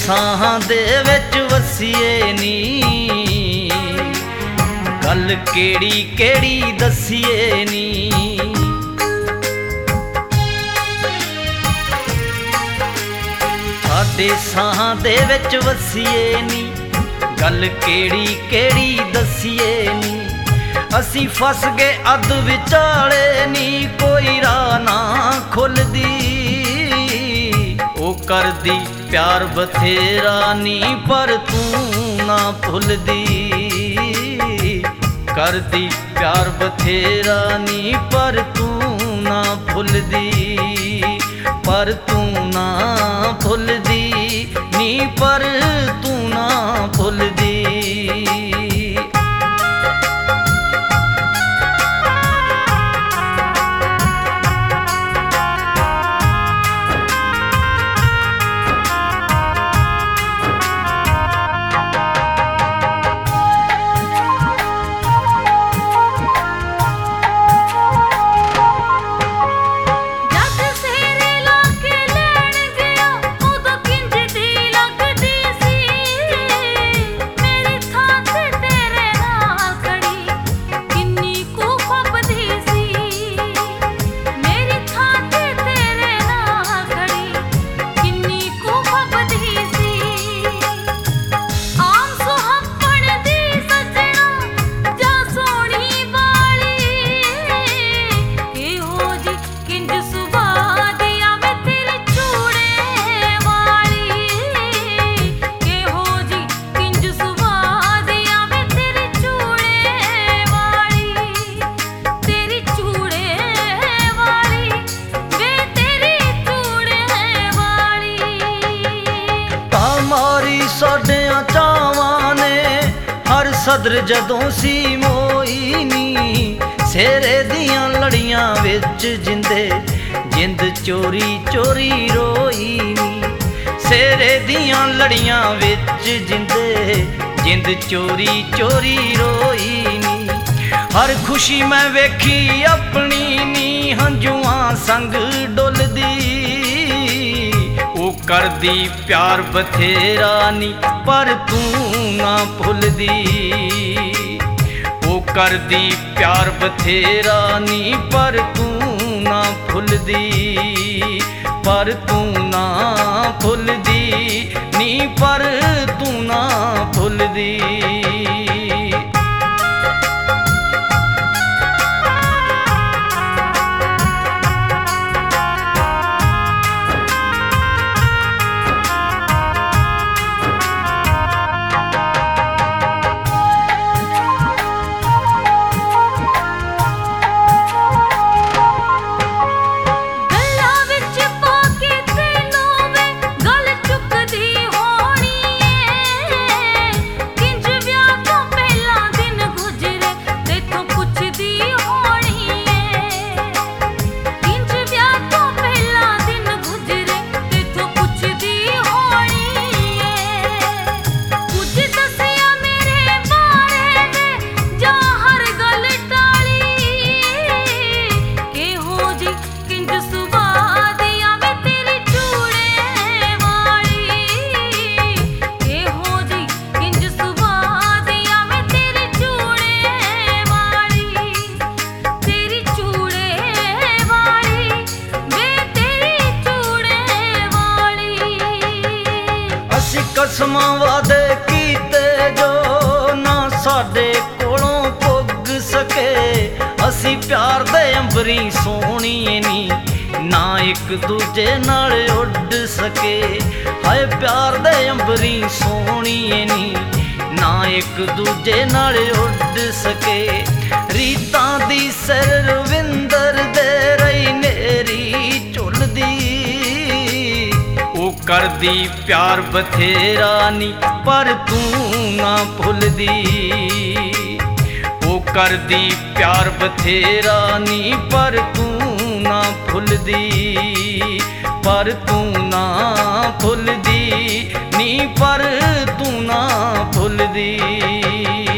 ਸਾਹਾਂ ਦੇ ਵਿੱਚ ਵਸੀਏ ਨੀ, ਗੱਲ ਕਿਹੜੀ ਕਿਹੜੀ ਦਸੀਏ ਨੀ। ਸਾਡੇ ਸਾਹਾਂ ਦੇ ਵਿੱਚ ਵਸੀਏ ਨੀ, ਗੱਲ ਕਿਹੜੀ ਕਿਹੜੀ ਦਸੀਏ ਨੀ। ਅਸੀਂ ਫਸ ਗਏ ਅੱਧ ਵਿਚਾਲੇ ਨੀ, ਕੋਈ ਰਾਹ ਨਾ ਖੁੱਲਦੀ। ਉਹ ਕਰਦੀ ਪਿਆਰ ਬਥੇਰਾ ਨੀ, ਪਰ ਤੂੰ ਨਾ ਭੁੱਲਦੀ। ਕਰਦੀ ਪਿਆਰ ਬਥੇਰਾ ਨੀ, ਪਰ ਤੂੰ ਨਾ ਭੁੱਲਦੀ। ਪਰ ਤੂੰ ਨਾ ਭੁੱਲਦੀ ਨੀ, ਪਰ ਤੂੰ ਨਾ ਭੁੱਲਦੀ। ਸਾਡਿਆਂ ਚਾਵਾਂ ਨੇ ਹਰ ਸਦਰ ਜਦੋਂ ਸੀ ਮੋਈ ਨੀ। ਸੇਰੇ ਦੀਆਂ ਲੜੀਆਂ ਵਿੱਚ ਜਿੰਦੇ ਜਿੰਦ ਚੋਰੀ ਚੋਰੀ ਰੋਈ ਨੀ। ਸੇਰੇ ਦੀਆਂ ਲੜੀਆਂ ਵਿੱਚ ਜਿੰਦੇ ਜਿੰਦ ਚੋਰੀ ਚੋਰੀ ਰੋਈ ਨੀ। ਹਰ ਖੁਸ਼ੀ ਮੈਂ ਵੇਖੀ ਆਪਣੀ ਨੀ, ਹੰਝੂਆਂ ਸੰਗ ਡੁੱਲਦੀ। ਉਹ ਕਰਦੀ ਪਿਆਰ ਬਥੇਰਾ ਨੀ, ਪਰ ਤੂੰ ਨਾ ਭੁੱਲਦੀ। ਉਹ ਕਰਦੀ ਪਿਆਰ ਬਥੇਰਾ ਨੀ, ਪਰ ਤੂੰ ਨਾ ਭੁੱਲਦੀ। ਪਰ ਤੂੰ ਨਾ ਭੁੱਲਦੀ ਨੀ, ਪਰ ਤੂੰ ਨਾ ਭੁੱਲਦੀ। ਕਸਮਾਂ ਵਾਅਦੇ ਕੀਤੇ ਜੋ ਨਾ ਸਾਡੇ ਕੋਲੋਂ ਪੁੱਗ ਸਕੇ। ਅਸੀਂ ਪਿਆਰ ਦੇ ਅੰਬਰੀ ਸੋਹਣੀਏ ਨੀ, ਨਾ ਇੱਕ ਦੂਜੇ ਨਾਲ ਉੱਡ ਸਕੇ। ਹਾਏ ਪਿਆਰ ਦੇ ਅੰਬਰੀ ਸੋਹਣੀਏ ਨੀ, ਨਾ ਇੱਕ ਦੂਜੇ ਨਾਲ ਉੱਡ ਸਕੇ। ਰੀਤਾਂ ਦੀ ਸਿਰ ਰਵਿੰਦਰ ਦੇ ਰਹੀ ਨੇਰੀ ਝੁੱਲਦੀ। ਉਹ ਕਰਦੀ ਪਿਆਰ ਬਥੇਰਾ ਨੀ, ਪਰ ਤੂੰ ਨਾ ਭੁੱਲਦੀ। ਉਹ ਕਰਦੀ ਪਿਆਰ ਬਥੇਰਾ ਨੀ, ਪਰ ਤੂੰ ਨਾ ਭੁੱਲਦੀ। ਪਰ ਤੂੰ ਨਾ ਭੁੱਲਦੀ ਨੀ, ਪਰ ਤੂੰ ਨਾ ਭੁੱਲਦੀ।